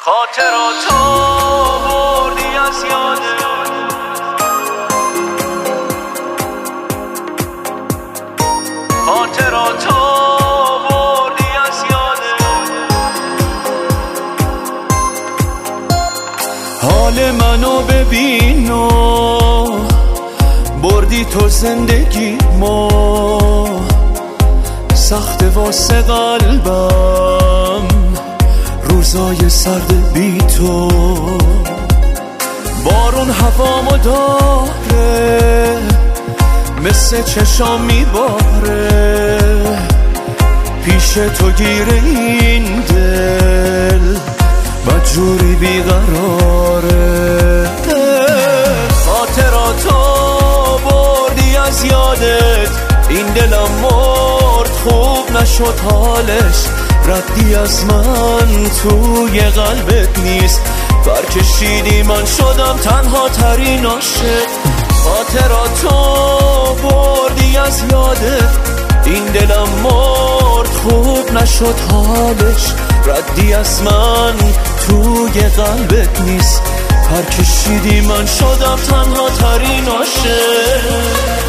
خاطراتو بردی از یادت، خاطراتو بردی از یادت. حال منو ببین و بردی تو زندگی ما، سخت واسه قلبم روزای سرد بی تو. بارون هوامو داره مثل چشام میباره، پیش تو گیره این دل بدجوری بیقراره. خاطراتو بردی از یادت، این دلم مرد خوب نشد حالش، ردی از من توی قلبت نیست، برکشیدی من شدم تنها ترین عاشق. خاطراتو بردی از یادت، این دلم مرد خوب نشد حالش، ردی از من توی قلبت نیست، برکشیدی من شدم تنها ترین عاشق.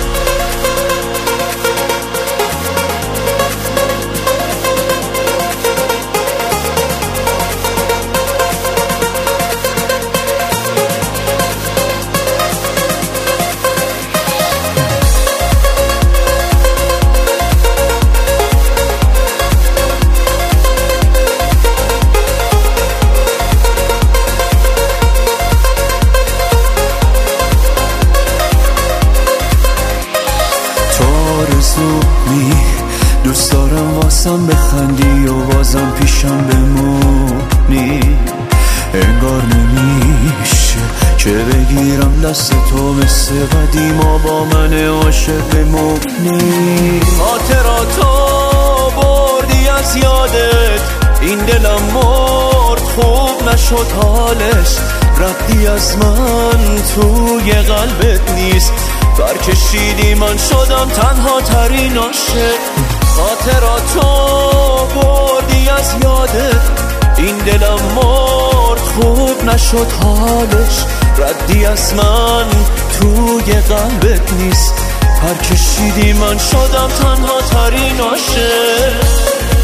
دوست دارم واسم بخندی و بازم پیشم بمونی، انگار نمیشه که بگیرم دست تو مثل قدیما با من عاشق بمونی. خاطراتو بردی از یادت، این دلم مرد خوب نشد حالش، ردی از من توی قلبت نیست، برکشیدی من شدم تنها ترین عاشق. خاطراتو بردی از یادت، این دلم مرد خوب نشد حالش، ردی از من توی قلبت نیست، برکشیدی من شدم تنها ترین عاشق.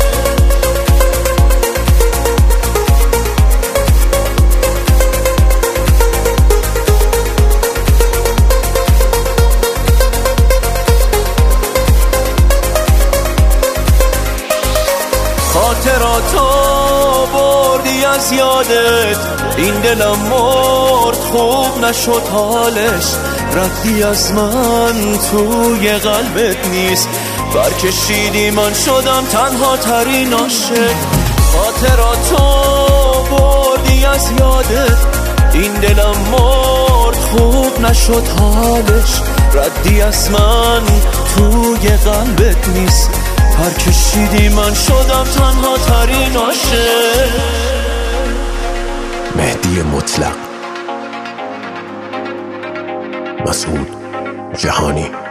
خاطراتو بردی از یادت، این دلم مرد خوب نشد حالش، ردی از من توی قلبت نیست، برکشیدی من شدم تنها ترین عاشق. خاطراتو بردی از یادت، این دلم مرد خوب نشد حالش، ردی از من توی قلبت نیست، برکشیدی من شدم تنها ترین عاشق. مهدی مطلق، مسعود جهانی.